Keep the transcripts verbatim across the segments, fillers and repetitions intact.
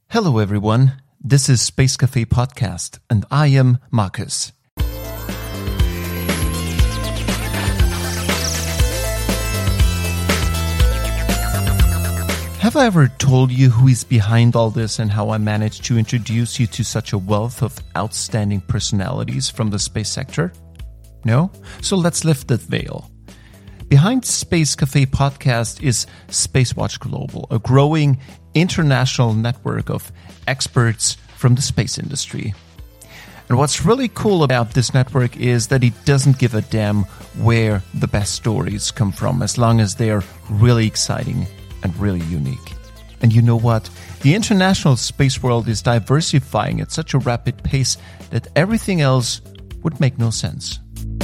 Hello everyone, this is Space Cafe Podcast and I am Marcus. Have I ever told you who is behind all this and how I managed to introduce you to such a wealth of outstanding personalities from the space sector? No? So let's lift that veil. Behind Space Cafe Podcast is Spacewatch Global, a growing international network of experts from the space industry. And what's really cool about this network is that it doesn't give a damn where the best stories come from, as long as they're really exciting and really unique. And you know what? The international space world is diversifying at such a rapid pace that everything else would make no sense.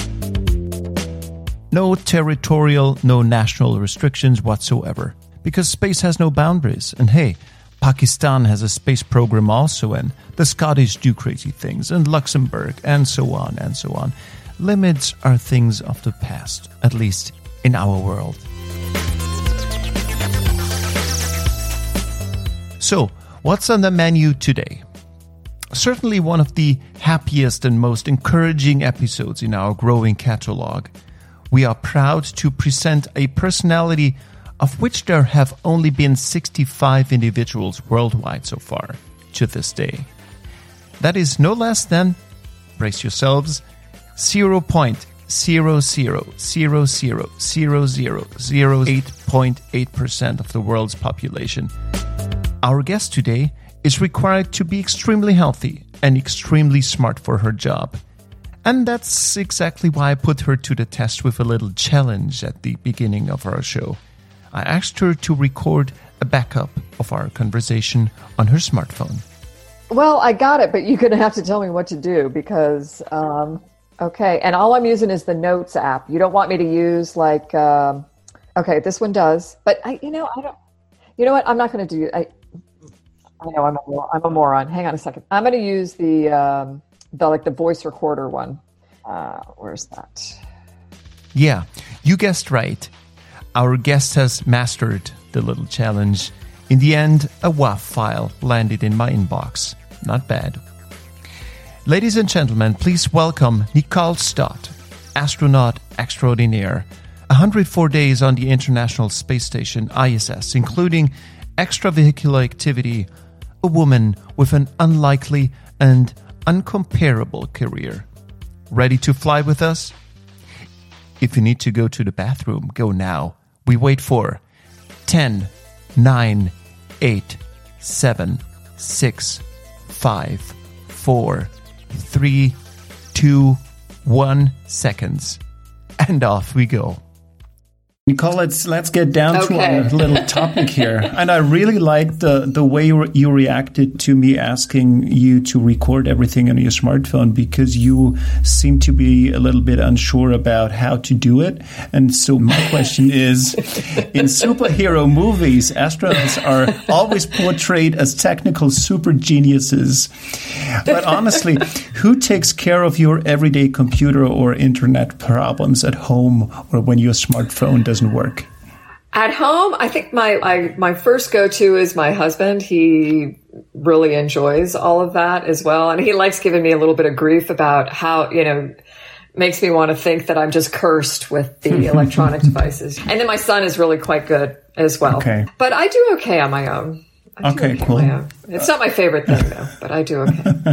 No territorial, no national restrictions whatsoever. Because space has no boundaries. And hey, Pakistan has a space program also, and the Scottish do crazy things, and Luxembourg, and so on and so on. Limits are things of the past, at least in our world. So, what's on the menu today? Certainly one of the happiest and most encouraging episodes in our growing catalog. We are proud to present a personality of which there have only been sixty-five individuals worldwide so far, to this day. That is no less than, brace yourselves, zero point zero zero zero zero zero zero zero eight point eight percent of the world's population. Our guest today is required to be extremely healthy and extremely smart for her job. And that's exactly why I put her to the test with a little challenge at the beginning of our show. I asked her to record a backup of our conversation on her smartphone. Well, I got it, but you're going to have to tell me what to do because, um, okay. And all I'm using is the Notes app. You don't want me to use like, um, okay, this one does, but I, you know, I don't, you know what? I'm not going to do, I, I know I'm a, I'm a moron. Hang on a second. I'm going to use the, um, the, like the voice recorder one. Uh, where's that? Yeah, you guessed right. Our guest has mastered the little challenge. In the end, a W A V file landed in my inbox. Not bad. Ladies and gentlemen, please welcome Nicole Stott, astronaut extraordinaire. one hundred four days on the International Space Station, I S S, including extravehicular activity, a woman with an unlikely and uncomparable career. Ready to fly with us? If you need to go to the bathroom, go now. We wait for ten, nine, eight, seven, six, five, four, three, two, one seconds. And off we go. Nicole, let's let's get down okay. to our little topic here. And I really liked the, the way you reacted to me asking you to record everything on your smartphone, because you seem to be a little bit unsure about how to do it. And so my question is, in superhero movies, astronauts are always portrayed as technical super geniuses. But honestly, who takes care of your everyday computer or internet problems at home or when your smartphone doesn't work? At home, I think my I, my first go-to is my husband. He really enjoys all of that as well. And he likes giving me a little bit of grief about how, you know, makes me want to think that I'm just cursed with the electronic devices. And then my son is really quite good as well. Okay. But I do okay on my own. I okay, okay cool. It's not my favorite thing, though, but I do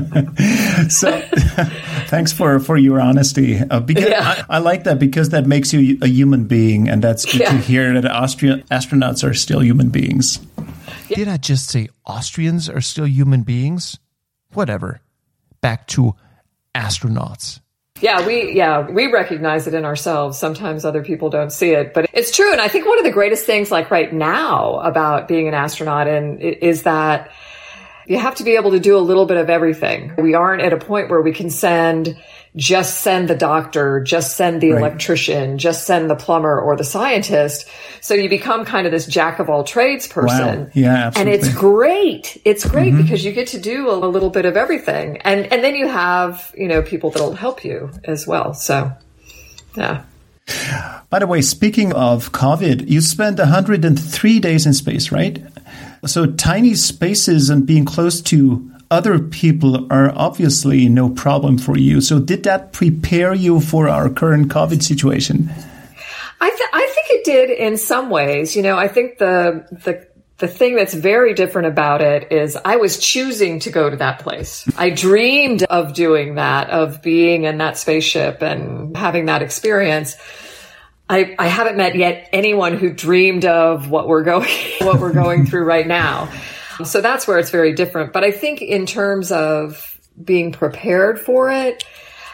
okay. So, thanks for, for your honesty. Uh, because yeah. I, I like that, because that makes you a human being, and that's good yeah. to hear that Austria, astronauts are still human beings. Yeah. Did I just say Austrians are still human beings? Whatever. Back to astronauts. Yeah, we yeah we recognize it in ourselves. Sometimes other people don't see it, but it's true. And I think one of the greatest things, like right now, about being an astronaut and is that you have to be able to do a little bit of everything. We aren't at a point where we can send, just send the doctor, just send the right. electrician, just send the plumber or the scientist. So you become kind of this jack of all trades person. Wow. Yeah, absolutely. And it's great. It's great mm-hmm. because you get to do a, a little bit of everything. And, and then you have, you know, people that'll help you as well. So, yeah. By the way, speaking of COVID, you spent one hundred three days in space, right? So tiny spaces and being close to other people are obviously no problem for you. So did that prepare you for our current COVID situation? I, th- I think it did in some ways. You know, I think the the the thing that's very different about it is I was choosing to go to that place. I dreamed of doing that, of being in that spaceship and having that experience. I, I haven't met yet anyone who dreamed of what we're going what we're going through right now. So that's where it's very different. But I think in terms of being prepared for it,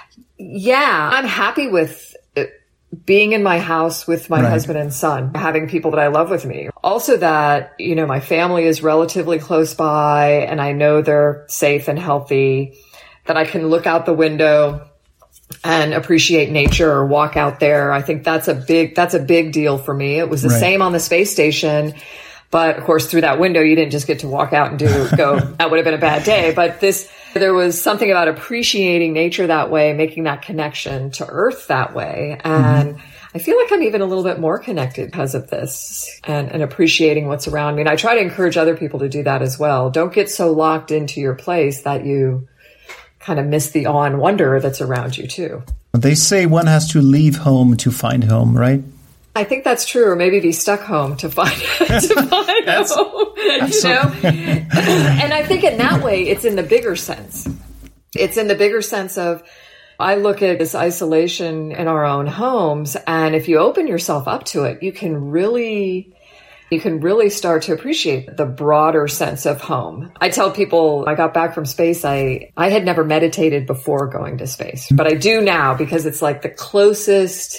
yeah, I'm happy with it, being in my house with my right. husband and son, having people that I love with me. Also that, you know, my family is relatively close by and I know they're safe and healthy, that I can look out the window and appreciate nature or walk out there. I think that's a big, that's a big deal for me. It was the right. same on the space station. But of course, through that window, you didn't just get to walk out and do, go, that would have been a bad day. But this, there was something about appreciating nature that way, making that connection to Earth that way. And mm-hmm. I feel like I'm even a little bit more connected because of this and, and appreciating what's around me. And I try to encourage other people to do that as well. Don't get so locked into your place that you kind of miss the awe and wonder that's around you too. They say one has to leave home to find home, right? I think that's true, or maybe be stuck home to find to find home. You know, and I think in that way, it's in the bigger sense. It's in the bigger sense of I look at this isolation in our own homes, and if you open yourself up to it, you can really. You can really start to appreciate the broader sense of home. I tell people I got back from space, I, I had never meditated before going to space, but I do now because it's like the closest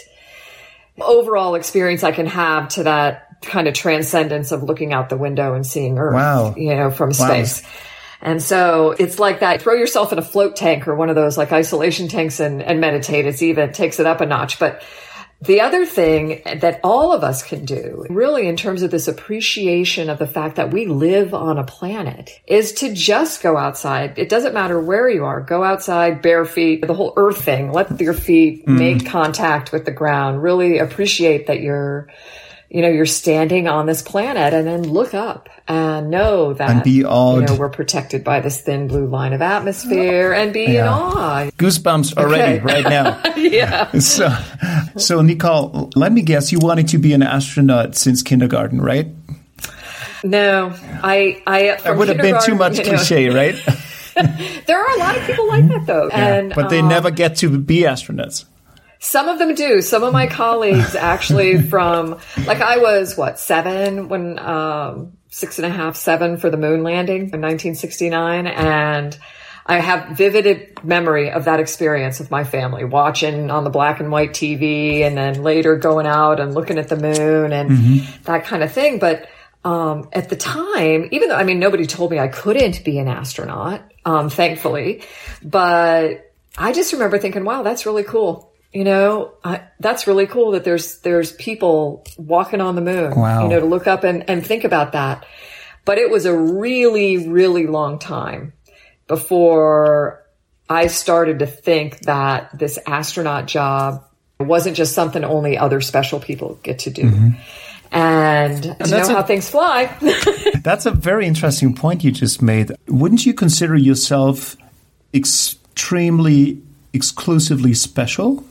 overall experience I can have to that kind of transcendence of looking out the window and seeing Earth, wow. you know, from wow. space. And so it's like that. Throw yourself in a float tank or one of those like isolation tanks and, and meditate. It's even, it takes it up a notch. But the other thing that all of us can do, really in terms of this appreciation of the fact that we live on a planet, is to just go outside. It doesn't matter where you are. Go outside, bare feet, the whole Earth thing. Let your feet mm. make contact with the ground. Really appreciate that you're, you know, you're standing on this planet, and then look up and know that and be awed. You know, we're protected by this thin blue line of atmosphere, and be yeah. in awe. Goosebumps already okay. right now. yeah. So, so Nicole, let me guess, you wanted to be an astronaut since kindergarten, right? No, I, I, that would have been too much cliche, know, right? There are a lot of people like that though. Yeah, and, but they um, never get to be astronauts. Some of them do. Some of my colleagues actually from, like I was, what, seven when, um, six and a half, seven for the moon landing in nineteen sixty-nine. And I have vivid memory of that experience with my family, watching on the black and white T V and then later going out and looking at the moon and mm-hmm. that kind of thing. But, um, at the time, even though, I mean, nobody told me I couldn't be an astronaut, um, thankfully, but I just remember thinking, wow, that's really cool. You know, I, that's really cool that there's, there's people walking on the moon, wow. you know, to look up and, and think about that. But it was a really, really long time before I started to think that this astronaut job wasn't just something only other special people get to do. Mm-hmm. And, and to know a, how things fly. That's a very interesting point you just made. Wouldn't you consider yourself extremely, exclusively special?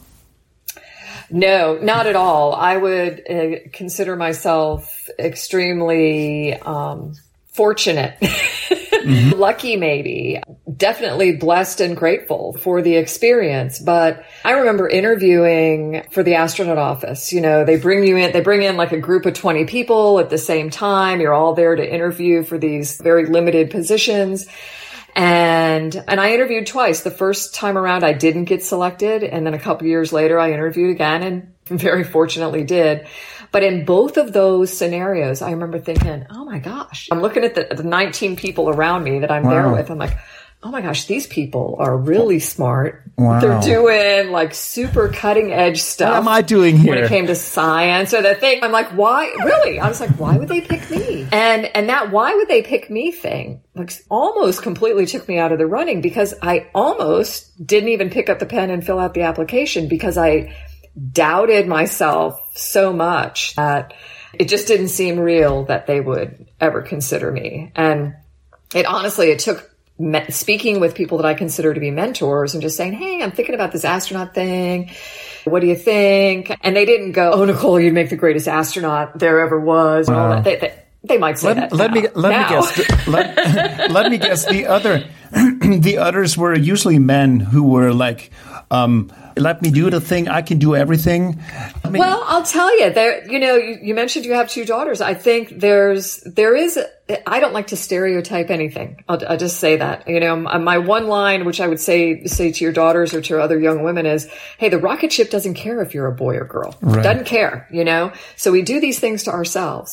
No, not at all. I would uh, consider myself extremely um, fortunate, mm-hmm. lucky maybe, definitely blessed and grateful for the experience. But I remember interviewing for the astronaut office. You know, they bring you in, they bring in like a group of twenty people at the same time. You're all there to interview for these very limited positions. And, and I interviewed twice. The first time around, I didn't get selected. And then a couple years later, I interviewed again and very fortunately did. But in both of those scenarios, I remember thinking, oh my gosh, I'm looking at the, the nineteen people around me that I'm wow. there with. I'm like, oh my gosh, these people are really smart. Wow. They're doing like super cutting edge stuff. What am I doing here? When it came to science or the thing, I'm like, why? Really? I was like, why would they pick me? And, and that why would they pick me thing like almost completely took me out of the running because I almost didn't even pick up the pen and fill out the application because I doubted myself so much that it just didn't seem real that they would ever consider me. And it honestly, it took me- speaking with people that I consider to be mentors and just saying, hey, I'm thinking about this astronaut thing. What do you think? And they didn't go, oh, Nicole, you'd make the greatest astronaut there ever was. And all that. They, they, they might say let, that. Let now. me let now. me guess. Let, let me guess. The other, the others were usually men who were like, um, "Let me do the thing. I can do everything." I mean, well, I'll tell you. There, you know, you, you mentioned you have two daughters. I think there's there is. I don't like to stereotype anything. I'll, I'll just say that. You know, my one line, which I would say say to your daughters or to other young women, is, "Hey, the rocket ship doesn't care if you're a boy or girl. Right. Doesn't care." You know, so we do these things to ourselves.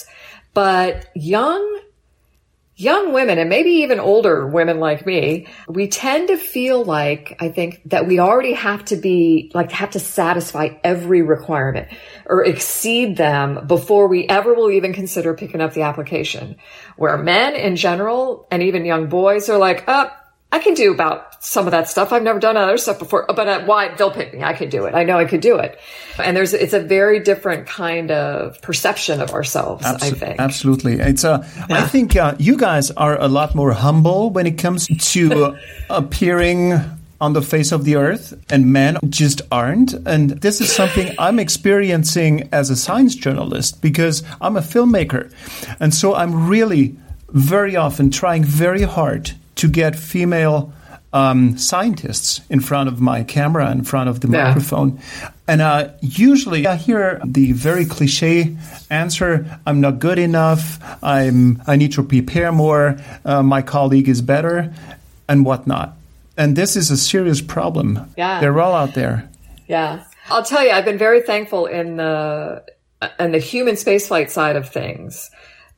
But young, young women, and maybe even older women like me, we tend to feel like, I think, that we already have to be, like, have to satisfy every requirement or exceed them before we ever will even consider picking up the application. Where men in general, and even young boys, are like, oh, I can do about some of that stuff. I've never done other stuff before, but uh, why? They'll pick me. I can do it. I know I could do it. And there's, it's a very different kind of perception of ourselves, Absol- I think. Absolutely. It's uh, yeah. I think uh, you guys are a lot more humble when it comes to appearing on the face of the earth, and men just aren't. And this is something I'm experiencing as a science journalist because I'm a filmmaker. And so I'm really very often trying very hard to get female um, scientists in front of my camera, in front of the yeah. microphone. And uh, usually I hear the very cliche answer, I'm not good enough, I'm, I need to prepare more, uh, my colleague is better, and whatnot. And this is a serious problem. Yeah. They're all out there. Yeah. I'll tell you, I've been very thankful in the, in the human spaceflight side of things,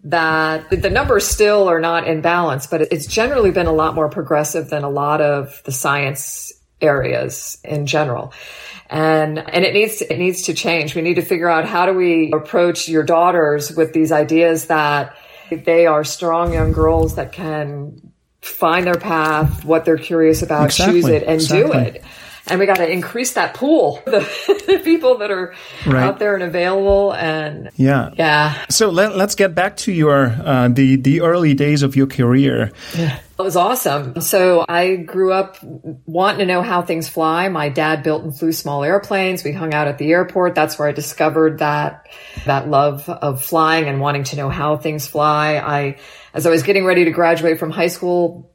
that the numbers still are not in balance, but it's generally been a lot more progressive than a lot of the science areas in general. And, and it needs to, it needs to change. We need to figure out, how do we approach your daughters with these ideas that they are strong young girls that can find their path, what they're curious about, exactly. choose it, and exactly. do it. And we got to increase that pool, the, the people that are right. out there and available. And yeah, yeah. So let, let's get back to your uh, the the early days of your career. Yeah. It was awesome. So I grew up wanting to know how things fly. My dad built and flew small airplanes. We hung out at the airport. That's where I discovered that that love of flying and wanting to know how things fly. I, as I was getting ready to graduate from high school,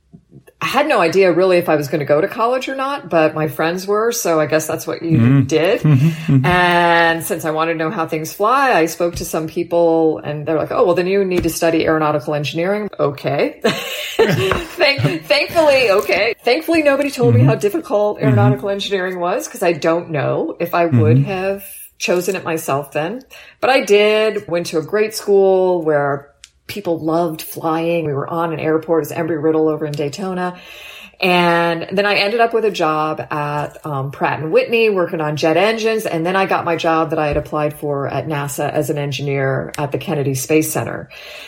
I had no idea really if I was going to go to college or not, but my friends were, so I guess that's what you mm-hmm. did. Mm-hmm. And since I wanted to know how things fly, I spoke to some people and they're like, oh, well, then you need to study aeronautical engineering. Okay. Thank, thankfully, okay. Thankfully, nobody told mm-hmm. me how difficult aeronautical mm-hmm. engineering was, because I don't know if I would mm-hmm. have chosen it myself then. But I did, went to a great school where people loved flying. We were on an airport as Embry-Riddle over in Daytona. And then I ended up with a job at um, Pratt and Whitney working on jet engines. And then I got my job that I had applied for at NASA as an engineer at the Kennedy Space Center.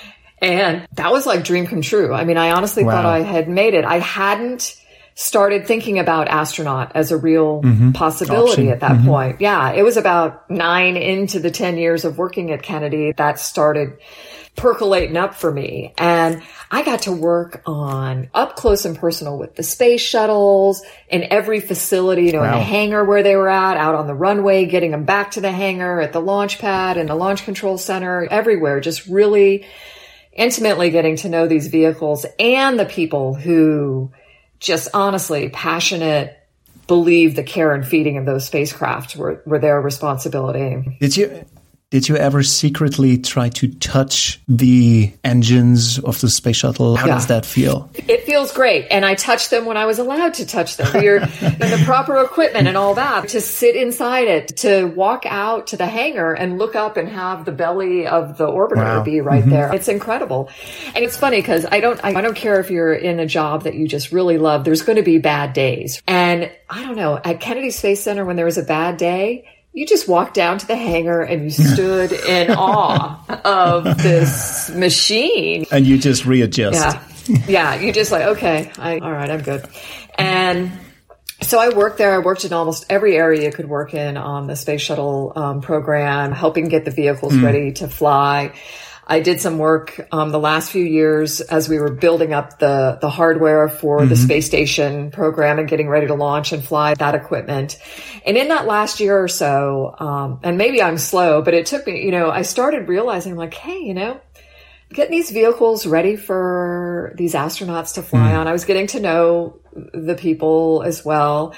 And that was like dream come true. I mean, I honestly wow. thought I had made it. I hadn't started thinking about astronaut as a real mm-hmm. possibility Option. At that mm-hmm. point. Yeah, it was about nine into the ten years of working at Kennedy that started percolating up for me. And I got to work on up close and personal with the space shuttles in every facility, you know, wow. in the hangar where they were at, out on the runway, getting them back to the hangar, at the launch pad, in the launch control center, everywhere, just really intimately getting to know these vehicles and the people who just honestly passionate, believe the care and feeding of those spacecraft were, were their responsibility. Did you... Did you ever secretly try to touch the engines of the space shuttle? How yeah. does that feel? It feels great. And I touched them when I was allowed to touch them. You're in the proper equipment and all that. To sit inside it, to walk out to the hangar and look up and have the belly of the orbiter wow. be right mm-hmm. there. It's incredible. And it's funny because I don't, I don't care if you're in a job that you just really love. There's going to be bad days. And I don't know, at Kennedy Space Center, when there was a bad day, you just walked down to the hangar and you stood in awe of this machine. And you just readjust. Yeah. Yeah. You just like, okay, I, all right, I'm good. And So I worked there. I worked in almost every area you could work in on the space shuttle um, program, helping get the vehicles mm. ready to fly. I did some work um, the last few years as we were building up the, the hardware for mm-hmm. the space station program and getting ready to launch and fly that equipment. And in that last year or so, um, and maybe I'm slow, but it took me, you know, I started realizing like, hey, you know, getting these vehicles ready for these astronauts to fly mm. on. I was getting to know the people as well.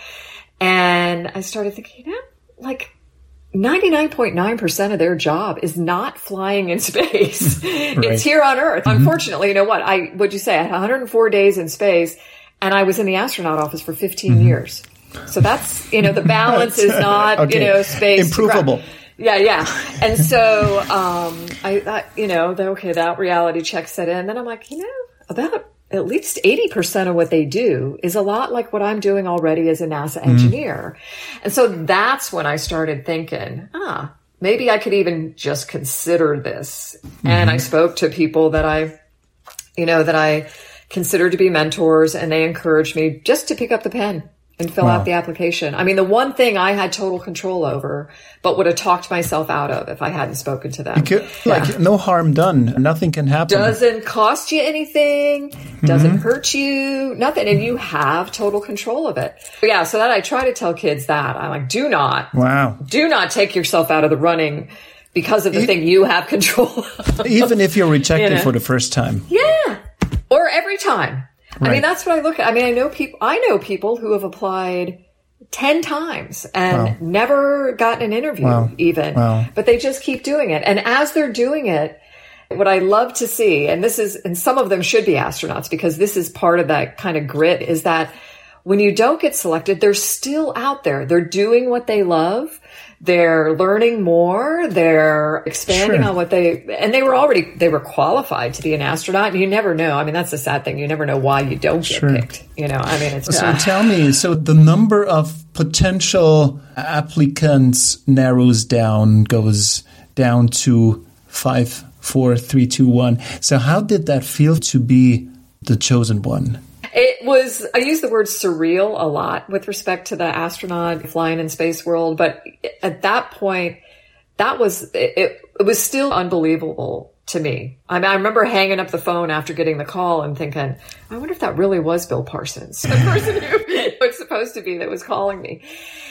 And I started thinking, you know, like, ninety-nine point nine percent of their job is not flying in space. Right. It's here on Earth. Mm-hmm. Unfortunately, you know what? I, what'd you say? I had one hundred four days in space and I was in the astronaut office for fifteen mm-hmm. years. So that's, you know, the balance is not, okay. you know, space. Improvable. Yeah, yeah. And so, um, I thought, you know, the, okay, that reality check set in. Then I'm like, you know, about at least eighty percent of what they do is a lot like what I'm doing already as a NASA engineer. Mm. And so that's when I started thinking, ah, maybe I could even just consider this. Mm-hmm. And I spoke to people that I, you know, that I consider to be mentors, and they encouraged me just to pick up the pen and fill wow. out the application. I mean, the one thing I had total control over, but would have talked myself out of if I hadn't spoken to them. Could, yeah. Like, no harm done. Nothing can happen. Doesn't cost you anything. Doesn't mm-hmm. hurt you. Nothing. And you have total control of it. But yeah, so that I try to tell kids that. I'm like, do not. Wow. Do not take yourself out of the running because of the e- thing you have control of. Even if you're rejected you know? for the first time. Yeah. Or every time. Right. I mean, that's what I look at. I mean, I know people, I know people who have applied ten times and wow. never gotten an interview wow. even, wow. but they just keep doing it. And as they're doing it, what I love to see, and this is, and some of them should be astronauts because this is part of that kind of grit, is that when you don't get selected, they're still out there. They're doing what they love. They're learning more. They're expanding sure. on what they, and they were already, they were qualified to be an astronaut. You never know. I mean, that's the sad thing. You never know why you don't get sure. picked. You know, I mean, it's. So uh, tell me, so the number of potential applicants narrows down, goes down to five, four, three, two, one. So how did that feel to be the chosen one? It was, I use the word surreal a lot with respect to the astronaut flying in space world. But at that point, that was, it, it was still unbelievable to me. I mean, I remember hanging up the phone after getting the call and thinking, I wonder if that really was Bill Parsons, the person who it was supposed to be that was calling me.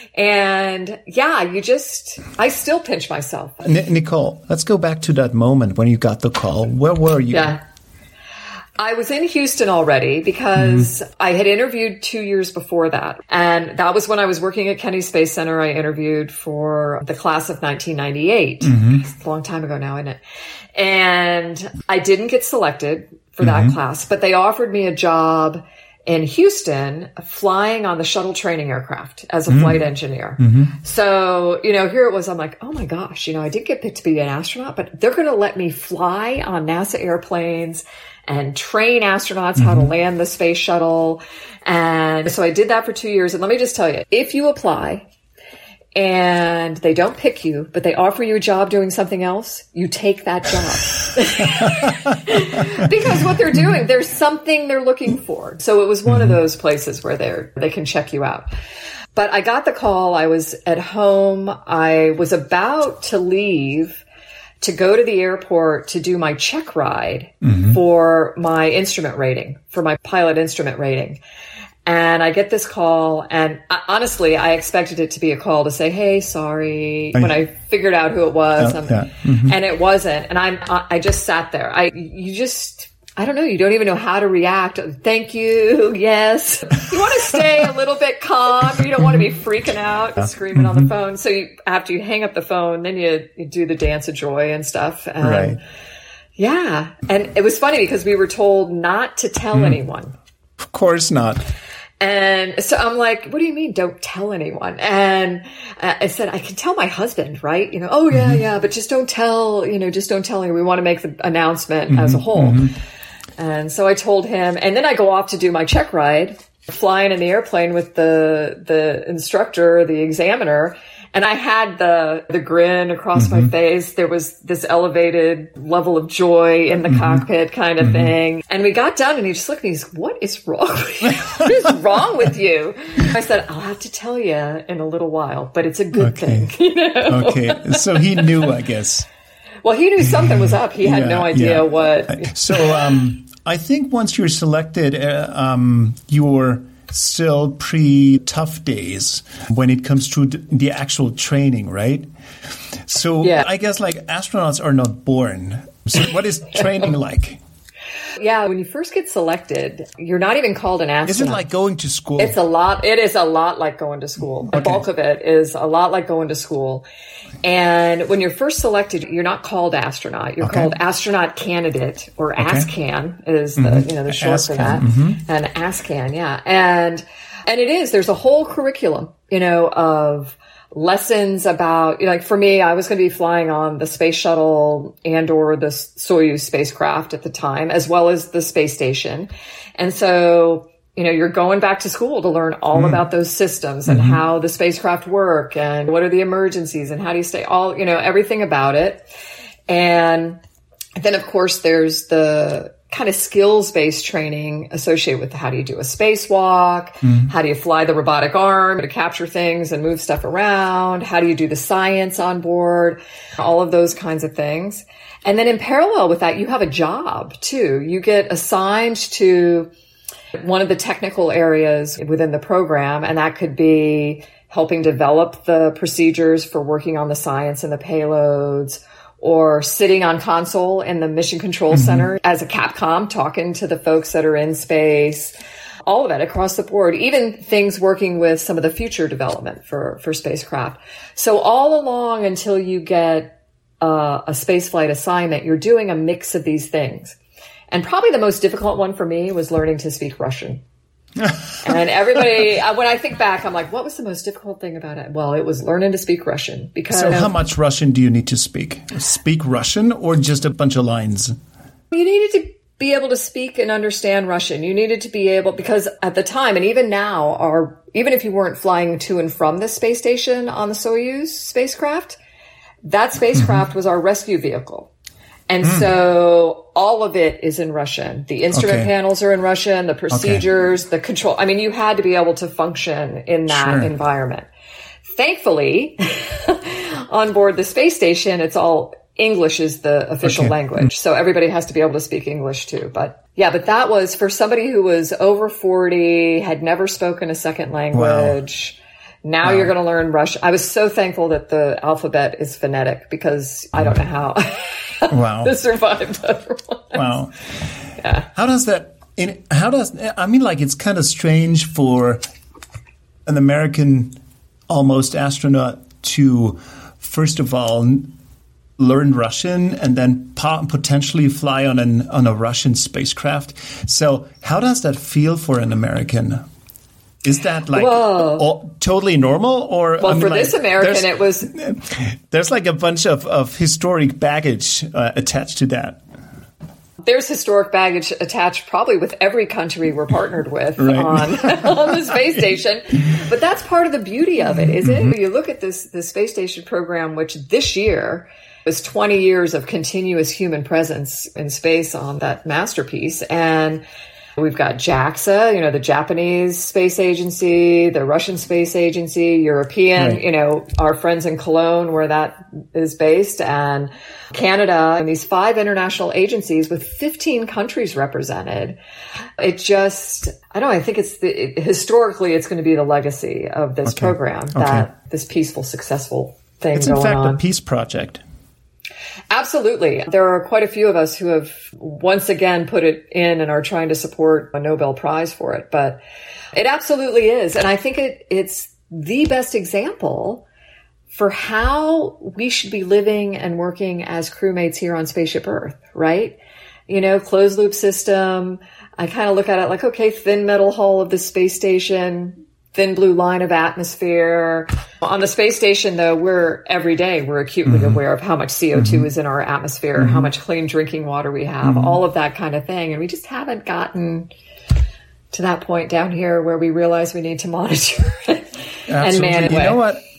And yeah, you just, I still pinch myself. N- Nicole, let's go back to that moment when you got the call. Where were you? Yeah. I was in Houston already because mm-hmm. I had interviewed two years before that. And that was when I was working at Kennedy Space Center. I interviewed for the class of nineteen ninety-eight. Mm-hmm. It's a long time ago now, isn't it? And I didn't get selected for that mm-hmm. class, but they offered me a job in Houston flying on the shuttle training aircraft as a mm-hmm. flight engineer. Mm-hmm. So, you know, here it was. I'm like, oh my gosh, you know, I did get picked to be an astronaut, but they're going to let me fly on NASA airplanes and train astronauts mm-hmm. how to land the space shuttle. And so I did that for two years. And let me just tell you, if you apply and they don't pick you, but they offer you a job doing something else, you take that job. Because what they're doing, there's something they're looking for. So it was one mm-hmm. of those places where they're, they can check you out. But I got the call. I was at home. I was about to leave to go to the airport to do my check ride mm-hmm. for my instrument rating, for my pilot instrument rating. And I get this call, and I, honestly, I expected it to be a call to say, hey, sorry, when I figured out who it was. Oh, yeah. mm-hmm. And it wasn't. And I'm, I just sat there. I, you just, I don't know. You don't even know how to react. Thank you. Yes. You want to stay a little bit calm. You don't want to be freaking out and screaming mm-hmm. on the phone. So you, after you hang up the phone, then you, you do the dance of joy and stuff. And right. Yeah. And it was funny because we were told not to tell mm. anyone. Of course not. And so I'm like, what do you mean don't tell anyone? And uh, I said, I can tell my husband, right? You know, oh yeah, mm-hmm. yeah, but just don't tell, you know, just don't tell him. We want to make the announcement mm-hmm. as a whole. Mm-hmm. And so I told him, and then I go off to do my check ride, flying in the airplane with the, the instructor, the examiner. And I had the, the grin across mm-hmm. my face. There was this elevated level of joy in the mm-hmm. cockpit kind of mm-hmm. thing. And we got done and he just looked at me and he's, what is wrong with you? What is wrong with you? I said, I'll have to tell you in a little while, but it's a good okay. thing. You know? Okay. So he knew, I guess. Well, he knew something was up. He had yeah, no idea yeah. what. So um, I think once you're selected, uh, um, you're still pre-tough days when it comes to the actual training, right? So yeah. I guess like astronauts are not born. So what is training like? Yeah, when you first get selected, you're not even called an astronaut. Is it like going to school? It's a lot. It is a lot like going to school. The okay. bulk of it is a lot like going to school. And when you're first selected, you're not called astronaut. You're okay. called astronaut candidate, or okay. ASCAN is the mm-hmm. you know the short ASCAN. For that. Mm-hmm. And ASCAN, yeah. And and it is. There's a whole curriculum, you know, of lessons about, like for me, I was going to be flying on the space shuttle and or the Soyuz spacecraft at the time, as well as the space station. And so, you know, you're going back to school to learn all mm. about those systems and mm-hmm. how the spacecraft work and what are the emergencies and how do you stay all, you know, everything about it. And then of course there's the kind of skills-based training associated with how do you do a spacewalk, mm. how do you fly the robotic arm to capture things and move stuff around, how do you do the science on board, all of those kinds of things. And then in parallel with that, you have a job too. You get assigned to one of the technical areas within the program, and that could be helping develop the procedures for working on the science and the payloads, or sitting on console in the Mission Control mm-hmm. Center as a Capcom, talking to the folks that are in space, all of it across the board, even things working with some of the future development for, for spacecraft. So all along until you get uh, a spaceflight assignment, you're doing a mix of these things. And probably the most difficult one for me was learning to speak Russian. And everybody, when I think back, I'm like, what was the most difficult thing about it? Well, it was learning to speak Russian. Because so how much Russian do you need to speak? Speak Russian or just a bunch of lines? You needed to be able to speak and understand Russian. You needed to be able, because at the time, and even now, our, even if you weren't flying to and from the space station on the Soyuz spacecraft, that spacecraft mm-hmm. was our rescue vehicle. And mm. so all of it is in Russian. The instrument okay. panels are in Russian, the procedures, okay. the control. I mean, you had to be able to function in that sure. environment. Thankfully, on board the space station, it's all English is the official okay. language. So everybody has to be able to speak English too. But yeah, but that was for somebody who was over forty, had never spoken a second language. Wow. Now wow. you're going to learn Russian. I was so thankful that the alphabet is phonetic because I don't know how wow. to survive otherwise. Wow. Yeah. How does that, in, how does, I mean, like, it's kind of strange for an American almost astronaut to, first of all, learn Russian and then po- potentially fly on an on a Russian spacecraft. So how does that feel for an American? Is that like all, totally normal? Or well, I mean, for like, this American, it was. There's like a bunch of, of historic baggage uh, attached to that. There's historic baggage attached probably with every country we're partnered with right. on, on the space station. But that's part of the beauty of it, isn't mm-hmm. it? You look at this the space station program, which this year was twenty years of continuous human presence in space on that masterpiece. And we've got JAXA, you know, the Japanese space agency, the Russian space agency, European, right. you know, our friends in Cologne where that is based, and Canada, and these five international agencies with fifteen countries represented. It just, I don't know, I think it's the, it, historically it's going to be the legacy of this okay. program, okay. that this peaceful, successful thing it's going on. It's in fact on. a peace project. Absolutely. There are quite a few of us who have once again put it in and are trying to support a Nobel Prize for it. But it absolutely is. And I think it, it's the best example for how we should be living and working as crewmates here on Spaceship Earth, right? You know, closed loop system. I kind of look at it like, okay, thin metal hull of the space station, thin blue line of atmosphere. On the space station, though, we're every day, we're acutely mm-hmm. aware of how much C O two mm-hmm. is in our atmosphere, mm-hmm. how much clean drinking water we have, mm-hmm. all of that kind of thing. And we just haven't gotten to that point down here where we realize we need to monitor it and man it. You know what?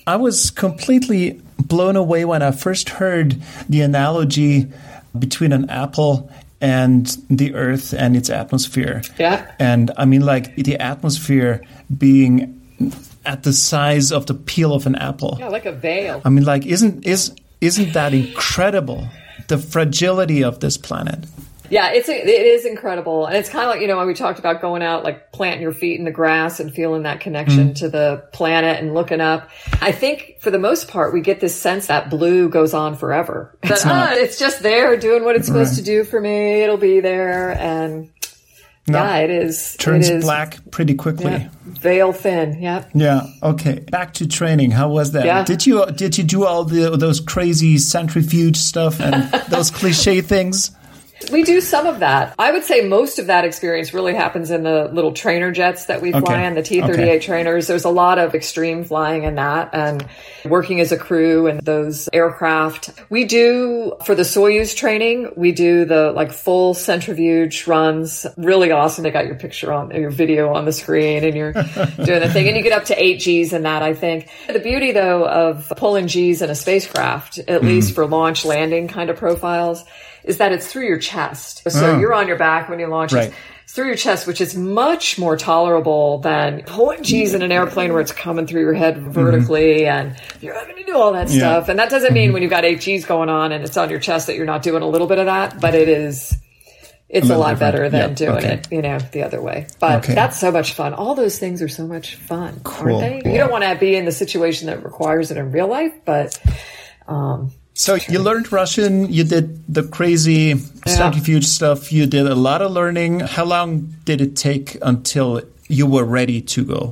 I was completely blown away when I first heard the analogy between an apple and the Earth and its atmosphere. Yeah. And I mean, like the atmosphere being at the size of the peel of an apple. Yeah, like a veil. I mean, like, isn't is isn't that incredible? The fragility of this planet. Yeah, it's it is incredible. And it's kind of like, you know, when we talked about going out, like planting your feet in the grass and feeling that connection mm. to the planet and looking up. I think for the most part, we get this sense that blue goes on forever. It's, that, not. Ah, it's just there doing what it's supposed right. to do for me. It'll be there. And no, yeah, it is. Turns it is, black pretty quickly. Yeah, veil thin. Yep. Yeah. Okay. Back to training. How was that? Yeah. Did you did you do all the those crazy centrifuge stuff and those cliche things? We do some of that. I would say most of that experience really happens in the little trainer jets that we fly okay. in, the T thirty-eight okay. trainers. There's a lot of extreme flying in that and working as a crew in those aircraft. We do, for the Soyuz training, we do the like full centrifuge runs. Really awesome. They got your picture on, your video on the screen and you're doing the thing. And you get up to eight G's in that, I think. The beauty though of pulling G's in a spacecraft, at mm. least for launch landing kind of profiles, is that it's through your chest. So oh. you're on your back when you launch. Right. It's through your chest, which is much more tolerable than pulling G's in an airplane where it's coming through your head vertically mm-hmm. and you're having to do all that yeah. stuff. And that doesn't mean mm-hmm. when you've got eight G's going on and it's on your chest that you're not doing a little bit of that, but it is, it's a, a lot different. better than yeah. doing okay. it, you know, the other way. But okay. that's so much fun. All those things are so much fun, cool. aren't they? Cool. You don't want to be in the situation that requires it in real life, but, um, so you learned Russian, you did the crazy yeah. centrifuge stuff, you did a lot of learning. How long did it take until you were ready to go?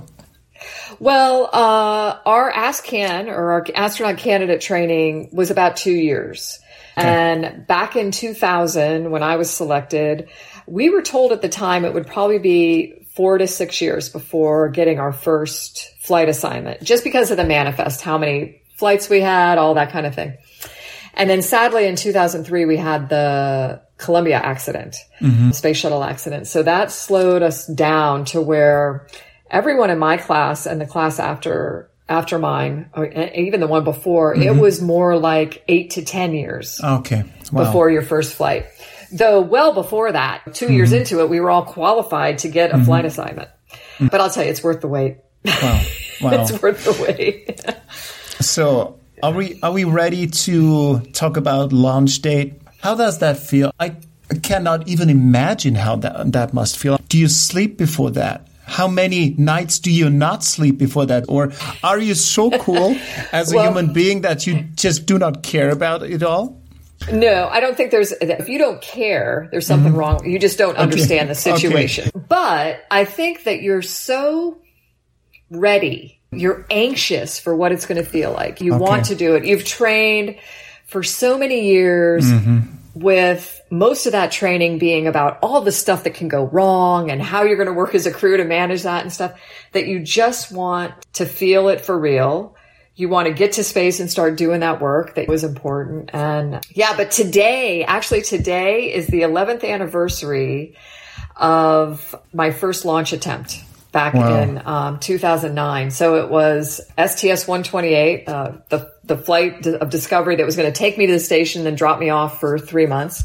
Well, uh, our ASCAN, or our astronaut candidate training, was about two years. Okay. And back in two thousand, when I was selected, we were told at the time it would probably be four to six years before getting our first flight assignment, just because of the manifest, how many flights we had, all that kind of thing. And then sadly in two thousand three, we had the Columbia accident, mm-hmm. space shuttle accident. So that slowed us down to where everyone in my class and the class after, after mine, or even the one before, mm-hmm. it was more like eight to ten years okay. wow. before your first flight. Though well before that, two mm-hmm. years into it, we were all qualified to get a mm-hmm. flight assignment. Mm-hmm. But I'll tell you, it's worth the wait. Wow. Wow. It's worth the wait. So, Are we are we ready to talk about launch date? How does that feel? I cannot even imagine how that that must feel. Do you sleep before that? How many nights do you not sleep before that? Or are you so cool as a well, human being that you just do not care about it all? No, I don't think there's, if you don't care, there's something mm-hmm. wrong. You just don't okay. understand the situation. Okay. But I think that you're so ready. You're anxious for what it's going to feel like. You okay. want to do it. You've trained for so many years mm-hmm. with most of that training being about all the stuff that can go wrong and how you're going to work as a crew to manage that and stuff, that you just want to feel it for real. You want to get to space and start doing that work that was important. And yeah, but today, actually today is the eleventh anniversary of my first launch attempt. Back wow. in um, two thousand nine. So it was S T S one twenty-eight, uh, the, the flight of Discovery that was going to take me to the station and drop me off for three months.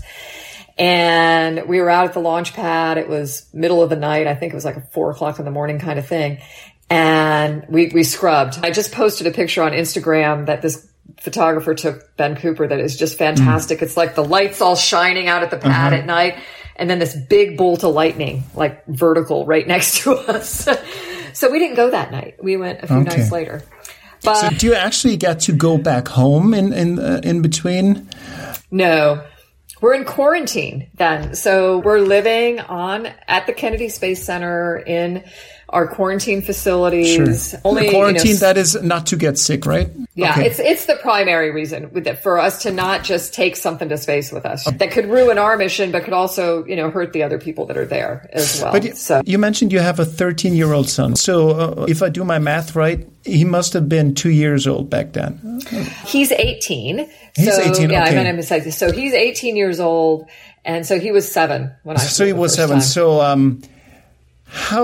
And we were out at the launch pad. It was middle of the night. I think it was like a four o'clock in the morning kind of thing. And we, we scrubbed. I just posted a picture on Instagram that this photographer took, Ben Cooper, that is just fantastic. Mm. It's like the lights all shining out at the pad uh-huh. at night. And then this big bolt of lightning, like vertical, right next to us. So we didn't go that night. We went a few okay. nights later. But so do you actually get to go back home in in uh, in between? No, we're in quarantine then. So we're living on at the Kennedy Space Center in our quarantine facilities. Sure. Only the quarantine, you know, that is not to get sick, right? Yeah, okay. it's it's the primary reason with it, for us to not just take something to space with us that could ruin our mission, but could also, you know, hurt the other people that are there as well. But you, so you mentioned you have a thirteen-year-old son. So uh, if I do my math right, he must have been two years old back then. He's eighteen. He's so, eighteen. Yeah, okay. I meant to emphasize this. So he's eighteen years old, and so he was seven when I. So he was seven. Time. So um, how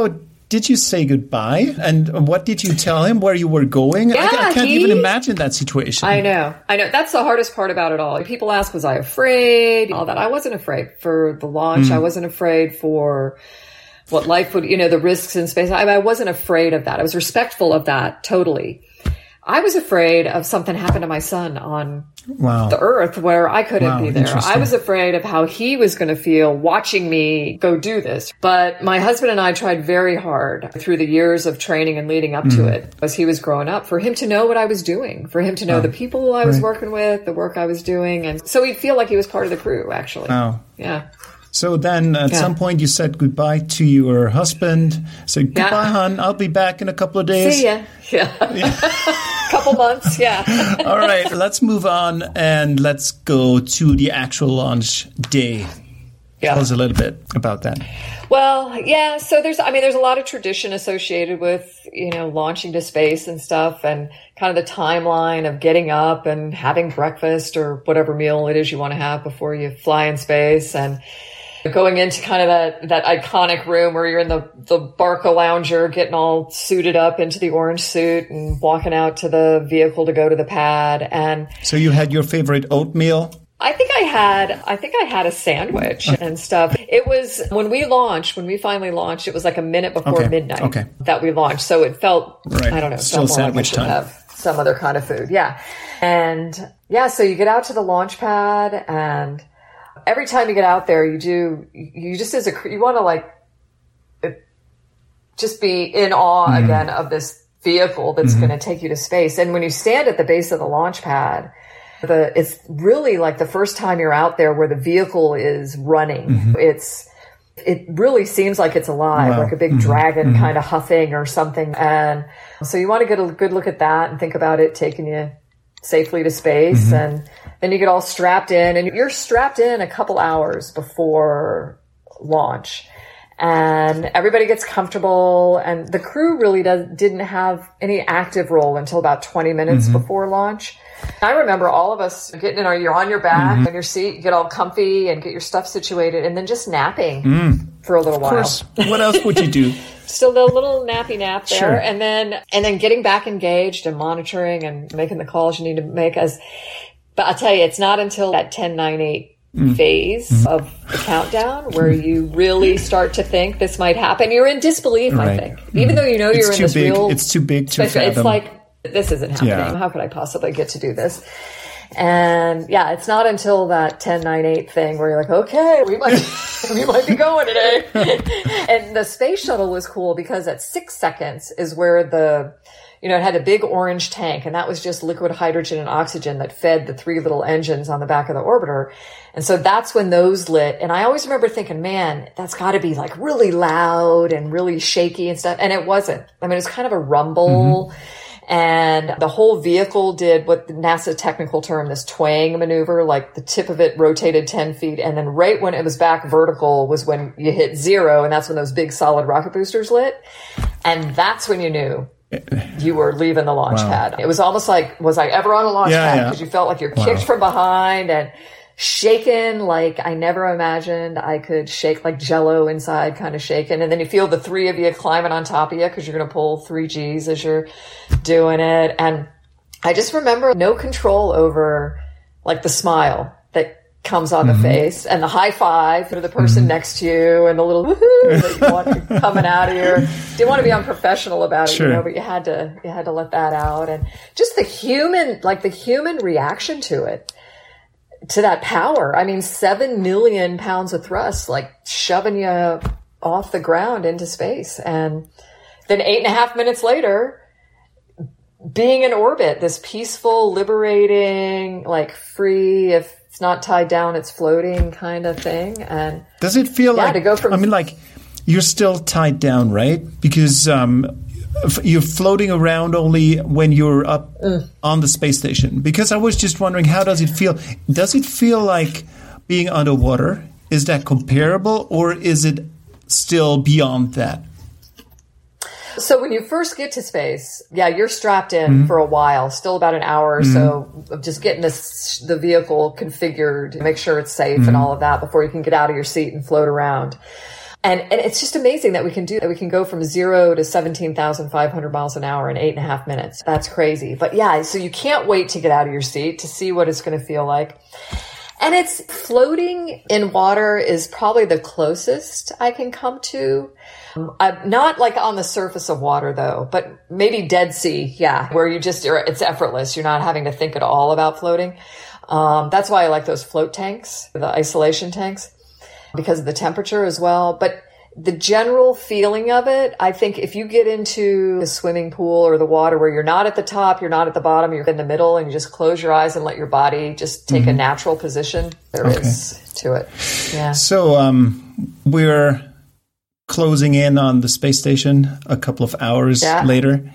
did you say goodbye? And what did you tell him where you were going? Yeah, I, I can't he, even imagine that situation. I know. I know. That's the hardest part about it all. People ask, was I afraid? All that. I wasn't afraid for the launch. Mm. I wasn't afraid for what life would, you know, the risks in space. I, I wasn't afraid of that. I was respectful of that. Totally. I was afraid of something happened to my son on wow. the Earth where I couldn't wow, be there. I was afraid of how he was going to feel watching me go do this. But my husband and I tried very hard through the years of training and leading up mm. to it as he was growing up for him to know what I was doing, for him to know oh. the people I was right. working with, the work I was doing. And so he'd feel like he was part of the crew, actually. Wow. Yeah. So then at yeah. some point you said goodbye to your husband. Said, goodbye, yeah. hon. I'll be back in a couple of days. See ya. Yeah. yeah. Couple months. Yeah. All right. Let's move on and let's go to the actual launch day. Yeah. Tell us a little bit about that. Well, yeah. So there's, I mean, there's a lot of tradition associated with, you know, launching to space and stuff and kind of the timeline of getting up and having breakfast or whatever meal it is you want to have before you fly in space and going into kind of that, that iconic room where you're in the, the Barca lounger, getting all suited up into the orange suit and walking out to the vehicle to go to the pad. And so you had your favorite oatmeal? I think I had, I think I had a sandwich and stuff. It was when we launched, when we finally launched, it was like a minute before okay. midnight okay. that we launched. So it felt, right. I don't know, still sandwich like time. Have some other kind of food. Yeah. And yeah, so you get out to the launch pad and every time you get out there, you do, you just as a, you want to like just be in awe mm. again of this vehicle that's mm-hmm. going to take you to space. And when you stand at the base of the launch pad, the, it's really like the first time you're out there where the vehicle is running. Mm-hmm. It's, it really seems like it's alive, wow. like a big mm-hmm. dragon mm-hmm. kind of huffing or something. And so you want to get a good look at that and think about it taking you safely to space. Mm-hmm. And then you get all strapped in and you're strapped in a couple hours before launch. And everybody gets comfortable and the crew really does, didn't have any active role until about twenty minutes mm-hmm. before launch. I remember all of us getting in our, you're on your back mm-hmm. on your seat, you get all comfy and get your stuff situated and then just napping mm. for a little while. Of course. What else would you do? Still a little nappy nap there. Sure. And then, and then getting back engaged and monitoring and making the calls you need to make as, but I'll tell you, it's not until that ten nine eight Mm. phase mm-hmm. of the countdown where you really start to think this might happen. You're in disbelief, right. I think. Mm-hmm. Even though you know it's you're in this big. real... It's too big to fathom. It's like, this isn't happening. Yeah. How could I possibly get to do this? And yeah, it's not until that ten nine eight thing where you're like, okay, we might, we might be going today. And the space shuttle was cool because at six seconds is where the... You know, it had a big orange tank and that was just liquid hydrogen and oxygen that fed the three little engines on the back of the orbiter. And so that's when those lit. And I always remember thinking, man, that's got to be like really loud and really shaky and stuff. And it wasn't. I mean, it was kind of a rumble. Mm-hmm. And the whole vehicle did what the NASA technical term, this twang maneuver, like the tip of it rotated ten feet. And then right when it was back vertical was when you hit zero. And that's when those big solid rocket boosters lit. And that's when you knew you were leaving the launch wow. pad. It was almost like, was I ever on a launch yeah, pad? Because yeah. you felt like you're wow. kicked from behind and shaken like I never imagined I could shake, like jello inside kind of shaken. And then you feel the three of you climbing on top of you because you're going to pull three G's as you're doing it. And I just remember no control over like the smile that comes on mm-hmm. the face and the high five to the person mm-hmm. next to you and the little woohoo that you want coming out of your, didn't want to be unprofessional about it, sure. you know, but you had to, you had to let that out. And just the human, like the human reaction to it, to that power. I mean, seven million pounds of thrust, like shoving you off the ground into space. And then eight and a half minutes later, being in orbit, this peaceful, liberating, like free, if it's not tied down, it's floating kind of thing. And does it feel yeah, like, to go from, I mean, like you're still tied down, right? Because, um, you're floating around only when you're up mm. on the space station. Because I was just wondering, how does it feel? Does it feel like being underwater? Is that comparable or is it still beyond that? So when you first get to space, yeah, you're strapped in mm-hmm. for a while, still about an hour or mm-hmm. so of just getting this, the vehicle configured, make sure it's safe mm-hmm. and all of that before you can get out of your seat and float around. And, and it's just amazing that we can do that. We can go from zero to seventeen thousand five hundred miles an hour in eight and a half minutes. That's crazy. But yeah, so you can't wait to get out of your seat to see what it's going to feel like. And it's floating in water is probably the closest I can come to. I'm not like on the surface of water though, but maybe Dead Sea. Yeah. Where you just, it's effortless. You're not having to think at all about floating. Um, that's why I like those float tanks, the isolation tanks, because of the temperature as well. But the general feeling of it, I think if you get into the swimming pool or the water where you're not at the top, you're not at the bottom, you're in the middle, and you just close your eyes and let your body just take mm-hmm. a natural position, there okay. is to it. Yeah. So um, we're closing in on the space station a couple of hours yeah. later.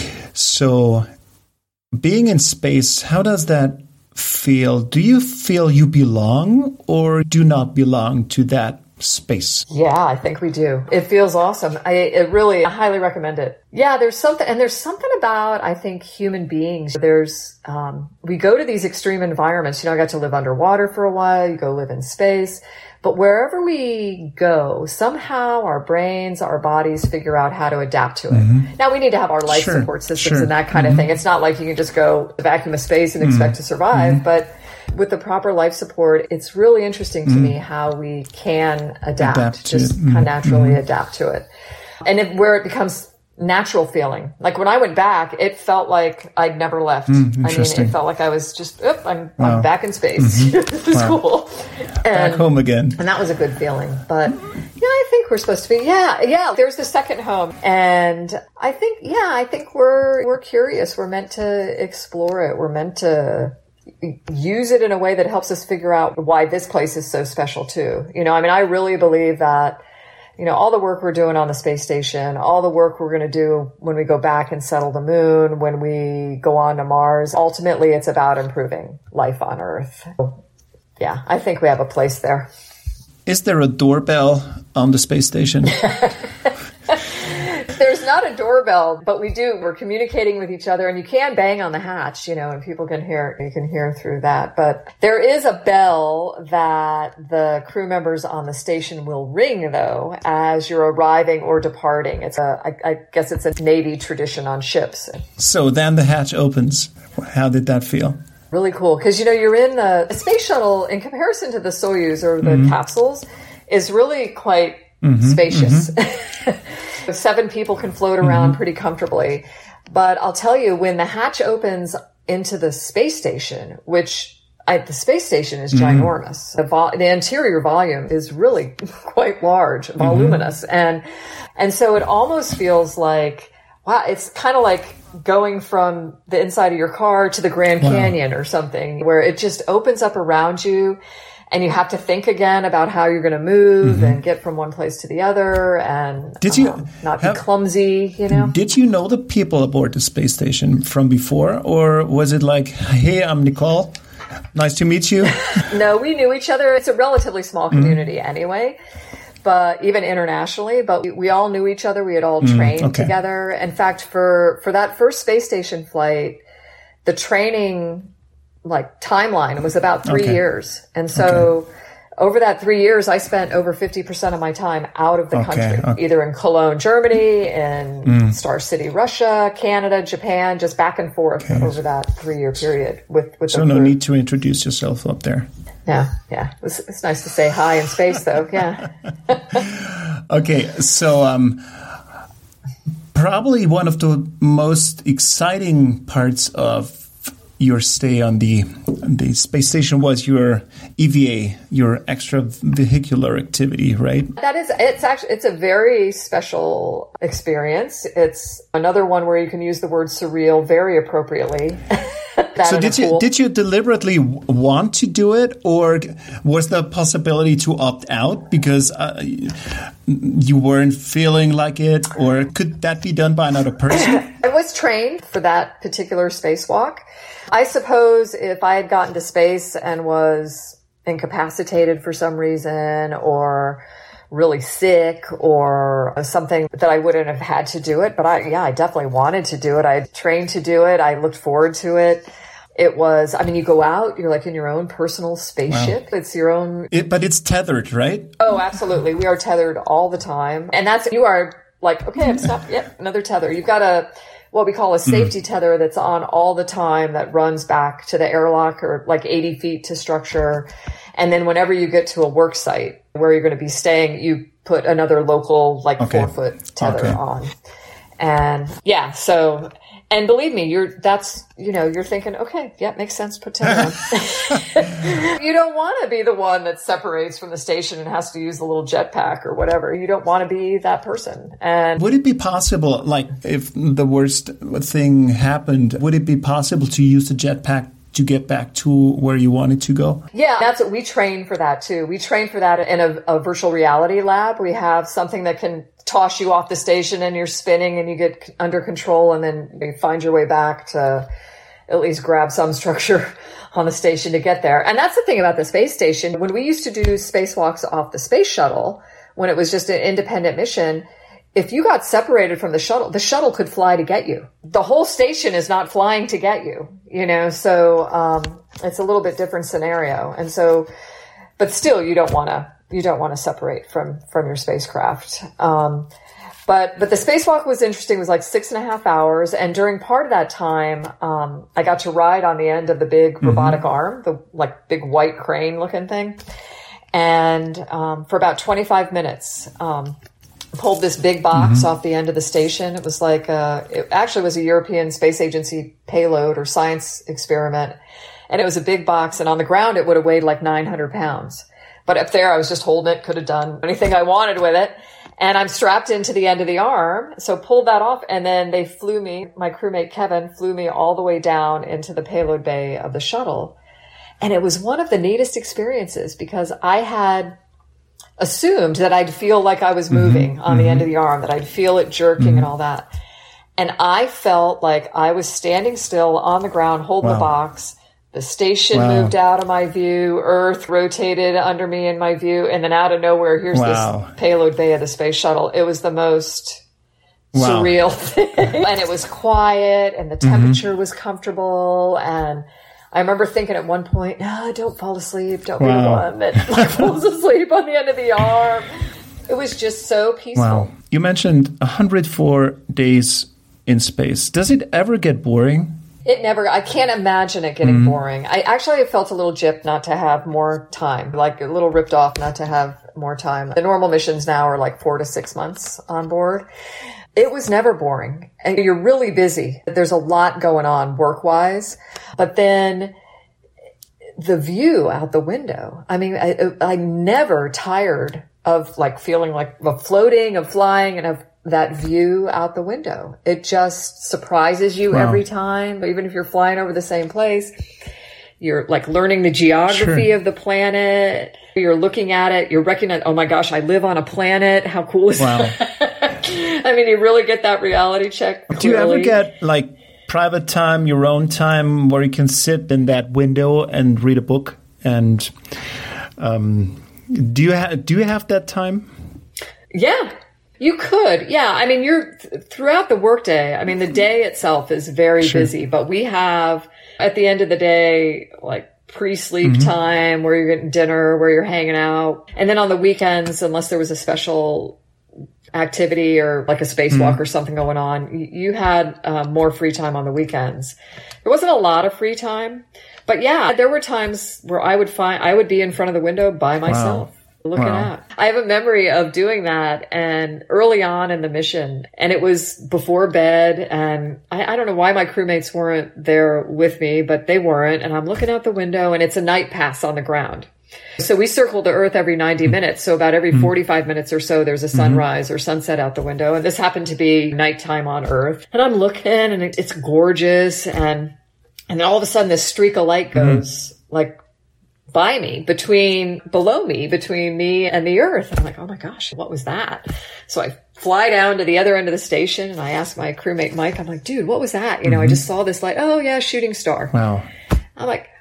So being in space, how does that feel? Do you feel you belong or do not belong to that space? Yeah, I think we do. It feels awesome. I it really I highly recommend it. Yeah, there's something, and there's something about, I think, human beings. There's, um, we go to these extreme environments. You know, I got to live underwater for a while. You go live in space. But wherever we go, somehow our brains, our bodies figure out how to adapt to it. Mm-hmm. Now, we need to have our life sure, support systems sure. and that kind mm-hmm. of thing. It's not like you can just go to the vacuum of space and mm-hmm. expect to survive, mm-hmm. but with the proper life support, it's really interesting to mm-hmm. me how we can adapt, adapt just kind of naturally mm-hmm. adapt to it. And if, where it becomes natural feeling. Like when I went back, it felt like I'd never left. Mm, I mean, it felt like I was just, oop, I'm, wow. I'm back in space. Mm-hmm. This is wow. cool. And, back home again. And that was a good feeling. But yeah, I think we're supposed to be, yeah, yeah, there's the second home. And I think, yeah, I think we're, we're curious. We're meant to explore it. We're meant to use it in a way that helps us figure out why this place is so special too. You know, I mean, I really believe that, you know, all the work we're doing on the space station, all the work we're going to do when we go back and settle the moon, when we go on to Mars, ultimately it's about improving life on Earth. Yeah, I think we have a place there. Is there a doorbell on the space station? There's not a doorbell, but we do. We're communicating with each other, and you can bang on the hatch, you know, and people can hear, you can hear through that. But there is a bell that the crew members on the station will ring, though, as you're arriving or departing. It's a, I, I guess it's a Navy tradition on ships. So then the hatch opens. How did that feel? Really cool. Because, you know, you're in the, the space shuttle, in comparison to the Soyuz or the mm-hmm. capsules, is really quite mm-hmm. spacious. Mm-hmm. Seven people can float around mm-hmm. pretty comfortably. But I'll tell you, when the hatch opens into the space station, which I, the space station is mm-hmm. ginormous. The, vo- the interior volume is really quite large, voluminous. Mm-hmm. And, and so it almost feels like, wow, it's kind of like going from the inside of your car to the Grand wow. Canyon or something, where it just opens up around you. And you have to think again about how you're going to move mm-hmm. and get from one place to the other and did you um, not be have, clumsy, you know? Did you know the people aboard the space station from before? Or was it like, hey, I'm Nicole. Nice to meet you. No, we knew each other. It's a relatively small community mm-hmm. anyway, but even internationally. But we, we all knew each other. We had all trained mm, okay. together. In fact, for, for that first space station flight, the training like timeline was about three okay. years. And so okay. over that three years, I spent over fifty percent of my time out of the okay. country, okay. either in Cologne, Germany, in mm. Star City, Russia, Canada, Japan, just back and forth okay. over that three year period with, with so the no crew. Need to introduce yourself up there. Yeah. Yeah. It's, it's nice to say hi in space though. Yeah. Okay. So, um, probably one of the most exciting parts of your stay on the the space station was your E V A, your extravehicular activity, right? That is, it's actually, it's a very special experience. It's another one where you can use the word surreal very appropriately. So did you, did you deliberately want to do it, or was there a possibility to opt out because uh, you weren't feeling like it, or could that be done by another person? I was trained for that particular spacewalk. I suppose if I had gotten to space and was incapacitated for some reason or really sick or something, that I wouldn't have had to do it. But I, yeah, I definitely wanted to do it. I trained to do it. I looked forward to it. It was, I mean, you go out, you're like in your own personal spaceship. Wow. It's your own. It, but it's tethered, right? Oh, absolutely. We are tethered all the time. And that's, you are like, okay, I'm stopped. Yep, another tether. You've got a, what we call a safety mm. tether that's on all the time that runs back to the airlock or like eighty feet to structure. And then whenever you get to a work site where you're going to be staying, you put another local like okay. four foot tether okay. on. And yeah, so, and believe me, you're, that's, you know, you're thinking, okay, yeah, makes sense, put tether on. You don't want to be the one that separates from the station and has to use the little jetpack or whatever. You don't want to be that person. And would it be possible, like if the worst thing happened, would it be possible to use the jetpack to get back to where you wanted to go? Yeah, that's what we train for that too. We train for that in a, a virtual reality lab. We have something that can toss you off the station and you're spinning and you get under control and then you find your way back to at least grab some structure on the station to get there. And that's the thing about the space station. When we used to do spacewalks off the space shuttle, when it was just an independent mission, if you got separated from the shuttle, the shuttle could fly to get you. The whole station is not flying to get you, you know, so um, it's a little bit different scenario. And so, but still, you don't want to, you don't want to separate from, from your spacecraft. Um, but, but the spacewalk was interesting. It was like six and a half hours. And during part of that time, um, I got to ride on the end of the big mm-hmm. robotic arm, the like big white crane looking thing. And, um, for about twenty-five minutes, um, pulled this big box mm-hmm. off the end of the station. It was like, uh, it actually was a European Space Agency payload or science experiment. And it was a big box. And on the ground, it would have weighed like nine hundred pounds. But up there, I was just holding it, could have done anything I wanted with it. And I'm strapped into the end of the arm. So pulled that off. And then they flew me, my crewmate Kevin flew me all the way down into the payload bay of the shuttle. And it was one of the neatest experiences because I had assumed that I'd feel like I was moving mm-hmm. on the mm-hmm. end of the arm, that I'd feel it jerking mm-hmm. and all that. And I felt like I was standing still on the ground, holding wow. the box. The station wow. moved out of my view. Earth rotated under me in my view. And then out of nowhere, here's wow. this payload bay of the space shuttle. It was the most wow. surreal thing. And it was quiet and the temperature mm-hmm. was comfortable. And I remember thinking at one point, no, don't fall asleep. Don't wow. be the one that like, falls asleep on the end of the arm. It was just so peaceful. Wow. You mentioned one hundred four days in space. Does it ever get boring? It never, I can't imagine it getting mm-hmm. boring. I actually felt a little gypped not to have more time, like a little ripped off not to have more time. The normal missions now are like four to six months on board. It was never boring. And you're really busy. There's a lot going on work-wise. But then the view out the window, I mean, I, I never tired of like feeling like of floating, of flying, and of that view out the window. It just surprises you wow. every time. Even if you're flying over the same place, you're like learning the geography sure. of the planet. You're looking at it. You're recognizing, oh my gosh, I live on a planet. How cool is wow. that? I mean, you really get that reality check. Clearly. Do you ever get like private time, your own time, where you can sit in that window and read a book? And um, do you ha- do you have that time? Yeah, you could. Yeah, I mean, you're th- throughout the workday. I mean, the day itself is very sure. busy, but we have at the end of the day, like pre-sleep mm-hmm. time where you're getting dinner, where you're hanging out, and then on the weekends, unless there was a special activity or like a spacewalk mm-hmm. or something going on, you had uh, more free time on the weekends. There wasn't a lot of free time, but yeah, there were times where I would find, I would be in front of the window by myself. Wow. Looking wow. out. I have a memory of doing that and early on in the mission, and it was before bed, and I, I don't know why my crewmates weren't there with me, but they weren't, and I'm looking out the window and it's a night pass on the ground. So we circle the Earth every ninety minutes. So about every forty-five minutes or so, there's a sunrise or sunset out the window. And this happened to be nighttime on Earth. And I'm looking and it's gorgeous. And, and then all of a sudden this streak of light goes mm-hmm. like by me, between, below me, between me and the Earth. And I'm like, oh my gosh, what was that? So I fly down to the other end of the station and I ask my crewmate Mike, I'm like, dude, what was that? You know, mm-hmm. I just saw this light. Oh yeah, shooting star. Wow. I'm like,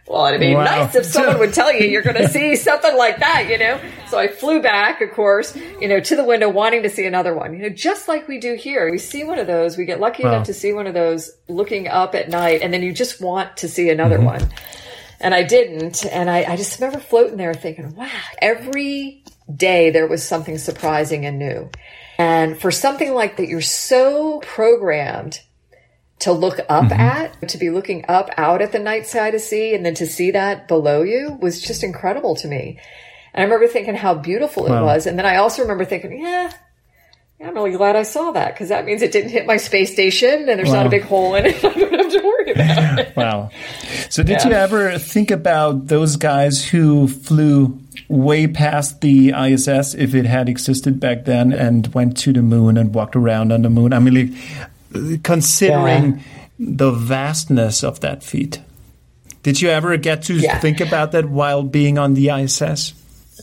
Well, it'd be wow. nice if someone would tell you you're going to see something like that, you know? So I flew back, of course, you know, to the window wanting to see another one, you know, just like we do here. We see one of those, we get lucky wow. enough to see one of those looking up at night, and then you just want to see another mm-hmm. one. And I didn't. And I, I just remember floating there thinking, wow, every day there was something surprising and new. And for something like that, you're so programmed to look up mm-hmm. at, to be looking up out at the night sky to see, and then to see that below you was just incredible to me. And I remember thinking how beautiful it wow. was. And then I also remember thinking, yeah, I'm really glad I saw that, because that means it didn't hit my space station and there's wow. not a big hole in it. I don't have to worry about it. Wow. So did yeah. you ever think about those guys who flew way past the I S S, if it had existed back then, and went to the moon and walked around on the moon? I mean, like, considering yeah. the vastness of that feat, did you ever get to yeah. think about that while being on the I S S?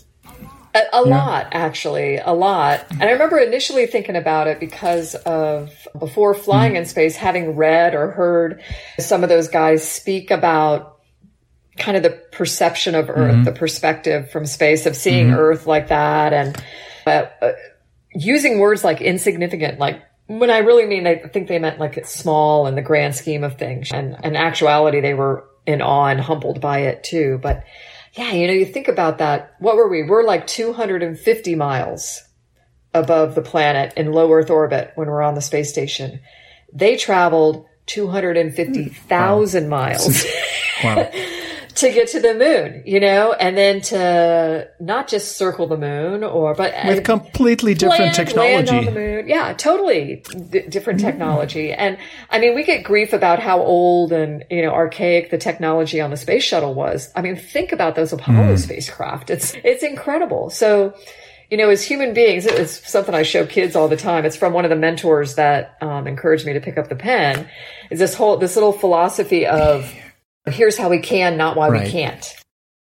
A, a yeah. lot, actually, a lot. And I remember initially thinking about it because of, before flying mm. in space, having read or heard some of those guys speak about kind of the perception of Earth, mm-hmm. the perspective from space of seeing mm-hmm. Earth like that, and uh, uh, using words like insignificant, like, when I really mean, I think they meant like it's small in the grand scheme of things. And in actuality, they were in awe and humbled by it too. But yeah, you know, you think about that. What were we? We're like two hundred fifty miles above the planet in low Earth orbit when we're on the space station. They traveled two hundred fifty thousand wow. miles wow. to get to the moon, you know, and then to not just circle the moon or, but with completely different land, technology. Land on the moon. Yeah, totally d- different technology. And I mean, we get grief about how old and, you know, archaic the technology on the space shuttle was. I mean, think about those Apollo mm. spacecraft. It's, it's incredible. So, you know, as human beings, it's something I show kids all the time. It's from one of the mentors that um, encouraged me to pick up the pen. Is this whole, this little philosophy of, here's how we can, not why right. we can't.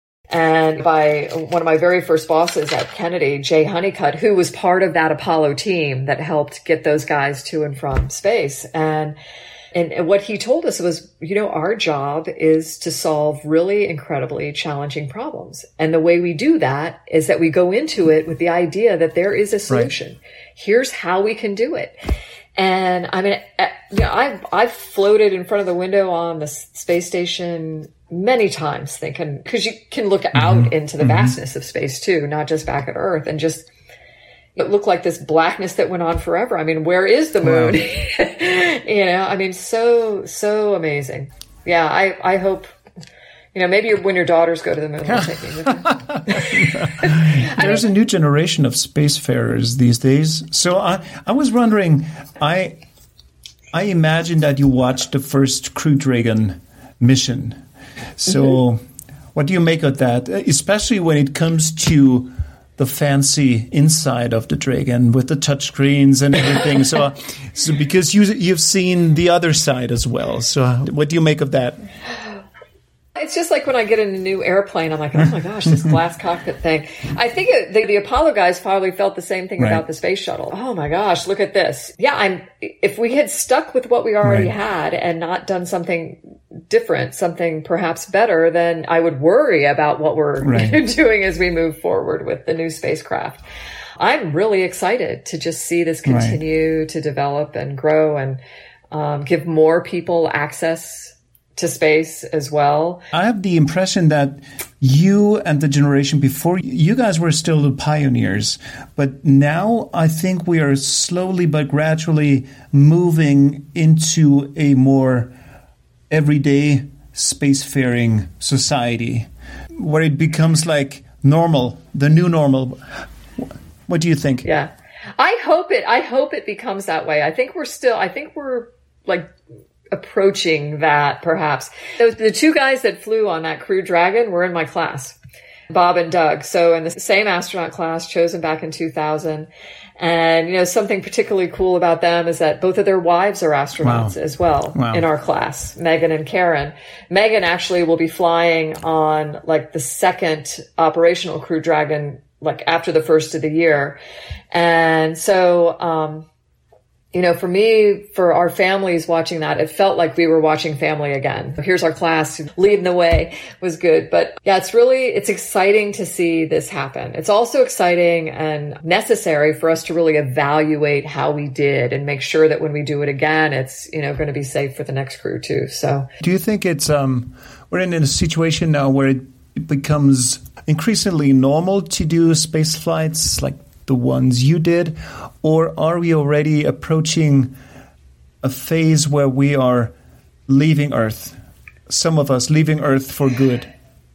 And by one of my very first bosses at Kennedy, Jay Honeycutt, who was part of that Apollo team that helped get those guys to and from space. And, and what he told us was, you know, our job is to solve really incredibly challenging problems. And the way we do that is that we go into it with the idea that there is a solution. Right. Here's how we can do it. And I mean, you know, I've, I've floated in front of the window on the space station many times thinking, cause you can look out mm-hmm. into the vastness mm-hmm. of space too, not just back at Earth, and just, it looked like this blackness that went on forever. I mean, where is the moon? Wow. You know, I mean, so, so amazing. Yeah. I, I hope, you know, maybe when your daughters go to the moon, they'll take me with them. There's a new generation of spacefarers these days. So I, I was wondering, I, I imagine that you watched the first Crew Dragon mission. So mm-hmm. what do you make of that, especially when it comes to the fancy inside of the Dragon with the touchscreens and everything? so, so because you, you've seen the other side as well. So what do you make of that? It's just like when I get in a new airplane, I'm like, oh my gosh, this glass cockpit thing. I think it, the, the Apollo guys probably felt the same thing right. about the space shuttle. Oh my gosh, look at this. Yeah, I'm. If we had stuck with what we already right. had and not done something different, something perhaps better, then I would worry about what we're right. doing as we move forward with the new spacecraft. I'm really excited to just see this continue right. to develop and grow and um, give more people access to space as well. I have the impression that you and the generation before, you guys were still the pioneers, but now I think we are slowly but gradually moving into a more everyday spacefaring society where it becomes like normal, the new normal. What do you think? Yeah, I hope it, I hope it becomes that way. I think we're still, I think we're like, approaching that, perhaps. Those, the two guys that flew on that Crew Dragon were in my class, Bob and Doug. So in the same astronaut class, chosen back in two thousand. And, you know, something particularly cool about them is that both of their wives are astronauts wow. as well wow. in our class, Megan and Karen. Megan actually will be flying on like the second operational Crew Dragon, like after the first of the year. And so, um, you know, for me, for our families watching that, it felt like we were watching family again. Here's our class leading the way was good. But yeah, it's really, it's exciting to see this happen. It's also exciting and necessary for us to really evaluate how we did and make sure that when we do it again, it's, you know, going to be safe for the next crew too. So do you think it's, um, we're in a situation now where it, it becomes increasingly normal to do space flights like the ones you did, or are we already approaching a phase where we are leaving Earth? Some of us leaving Earth for good.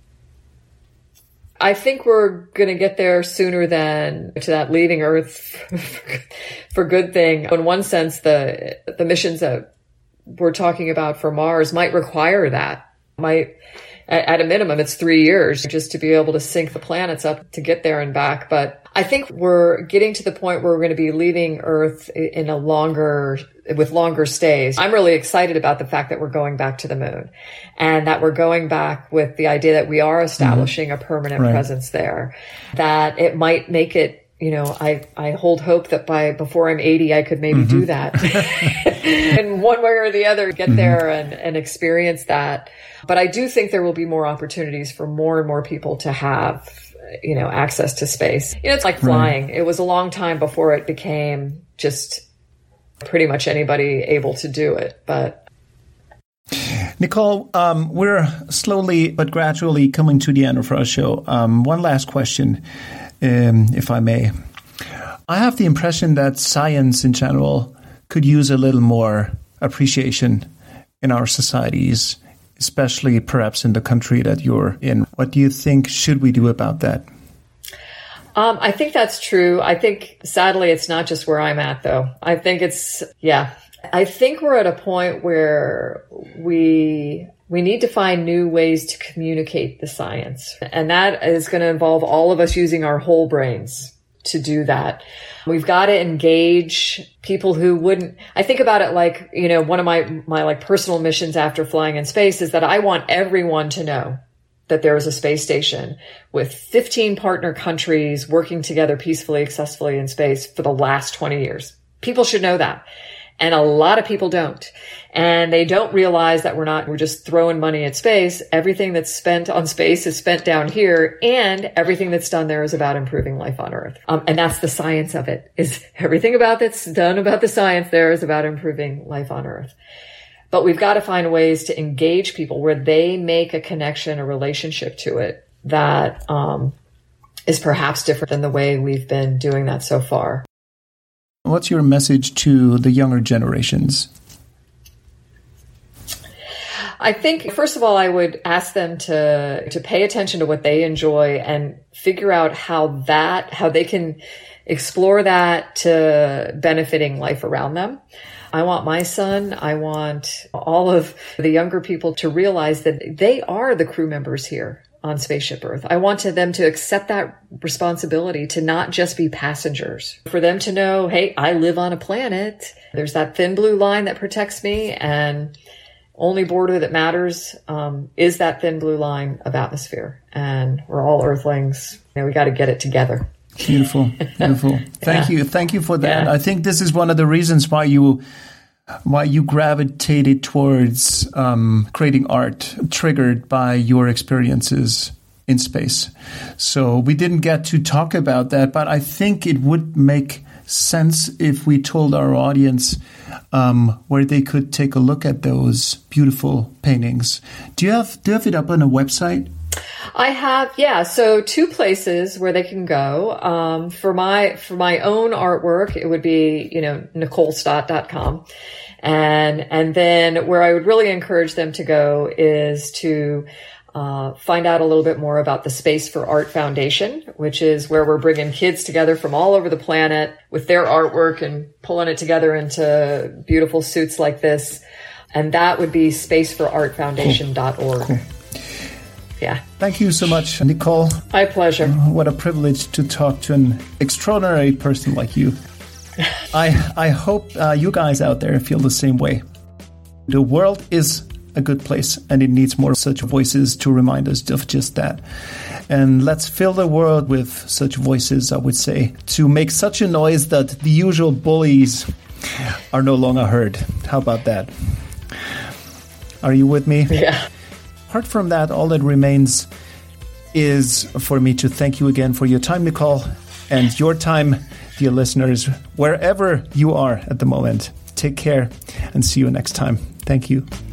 I think we're going to get there sooner than to that leaving Earth for good thing. In one sense, the the missions that we're talking about for Mars might require that. Might, at a minimum, it's three years just to be able to sync the planets up to get there and back. But I think we're getting to the point where we're going to be leaving Earth in a longer, with longer stays. I'm really excited about the fact that we're going back to the moon and that we're going back with the idea that we are establishing mm-hmm. a permanent right. presence there, that it might make it, you know, I, I hold hope that by before I'm eighty, I could maybe mm-hmm. do that in one way or the other, get mm-hmm. there and, and experience that. But I do think there will be more opportunities for more and more people to have, you know, access to space. You know, it's like flying. Right. It was a long time before it became just pretty much anybody able to do it. But Nicole, um, we're slowly but gradually coming to the end of our show. Um, one last question, um, if I may. I have the impression that science in general could use a little more appreciation in our societies, especially perhaps in the country that you're in. What do you think should we do about that? Um, I think that's true. I think, sadly, it's not just where I'm at, though. I think it's, yeah. I think we're at a point where we we need to find new ways to communicate the science. And that is going to involve all of us using our whole brains to do that. We've got to engage people who wouldn't. I think about it like, you know, one of my, my like personal missions after flying in space is that I want everyone to know that there is a space station with fifteen partner countries working together peacefully, successfully in space for the last twenty years. People should know that. And a lot of people don't. And they don't realize that we're not, we're just throwing money at space. Everything that's spent on space is spent down here, and everything that's done there is about improving life on Earth. Um, and that's the science of it, is everything about that's done about the science there is about improving life on Earth. But we've got to find ways to engage people where they make a connection, a relationship to it that um, is perhaps different than the way we've been doing that so far. What's your message to the younger generations? I think, first of all, I would ask them to to pay attention to what they enjoy and figure out how that, how they can explore that to benefiting life around them. I want my son, I want all of the younger people to realize that they are the crew members here on Spaceship Earth. I want to them to accept that responsibility to not just be passengers. For them to know, hey, I live on a planet. There's that thin blue line that protects me, and only border that matters um, is that thin blue line of atmosphere. And we're all Earthlings. You know, we got to get it together. Beautiful, beautiful. Thank yeah. you, thank you for that. Yeah. I think this is one of the reasons why you why you gravitated towards um, creating art, triggered by your experiences in space. So we didn't get to talk about that, but I think it would make sense if we told our audience um, where they could take a look at those beautiful paintings. Do you have do you have it up on a website? I have, yeah. So two places where they can go. Um, for my, for my own artwork, it would be, you know, nicole stott dot com. And, and then where I would really encourage them to go is to, uh, find out a little bit more about the Space for Art Foundation, which is where we're bringing kids together from all over the planet with their artwork and pulling it together into beautiful suits like this. And that would be space for art foundation dot org. Cool. Yeah. Thank you so much, Nicole. My pleasure. What a privilege to talk to an extraordinary person like you. I I hope uh, you guys out there feel the same way. The world is a good place, and it needs more such voices to remind us of just that. And let's fill the world with such voices, I would say, to make such a noise that the usual bullies are no longer heard. How about that? Are you with me? Yeah. Apart from that, all that remains is for me to thank you again for your time, Nicole, and your time, dear listeners, wherever you are at the moment. Take care and see you next time. Thank you.